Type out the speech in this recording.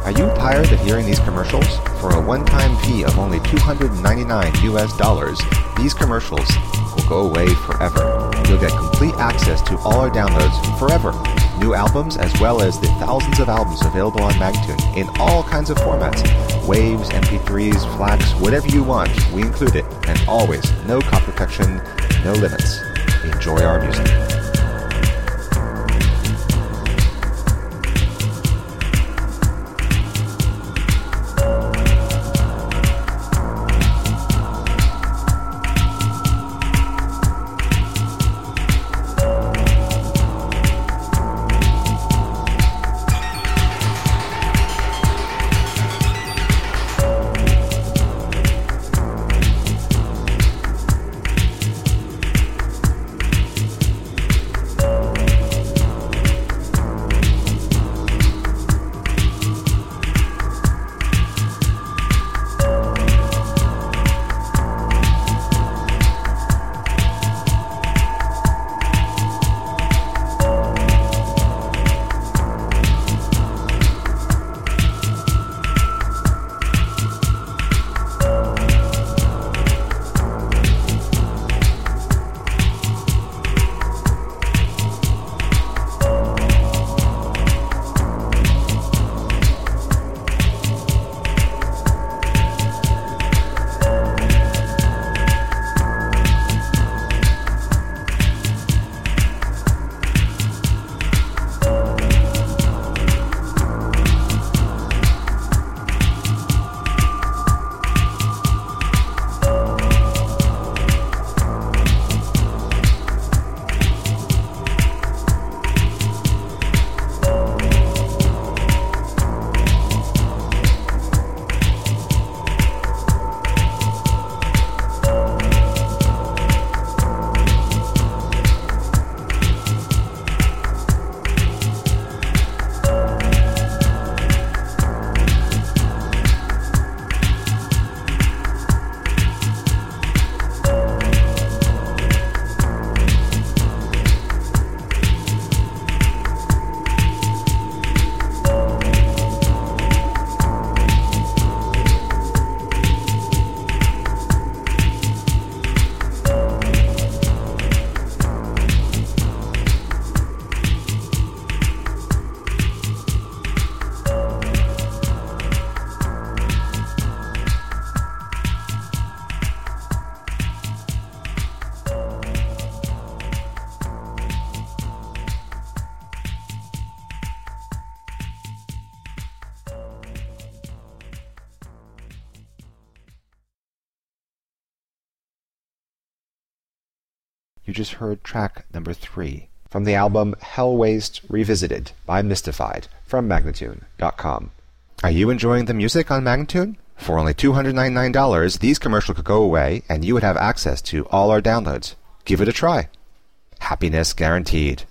Are you tired of hearing these commercials? For a one-time fee of only $299, these commercials will go away forever. You'll get complete access to all our downloads forever. New albums as well as the thousands of albums available on Magnatune in all kinds of formats. Waves, MP3s, FLACs, whatever you want, we include it. And always, no copy protection, no limits. Enjoy our music. You just heard track number 3 from the album Hell Waste Revisited by Mystified from Magnatune.com. Are you enjoying the music on Magnatune? For only $299, these commercials could go away and you would have access to all our downloads. Give it a try. Happiness guaranteed.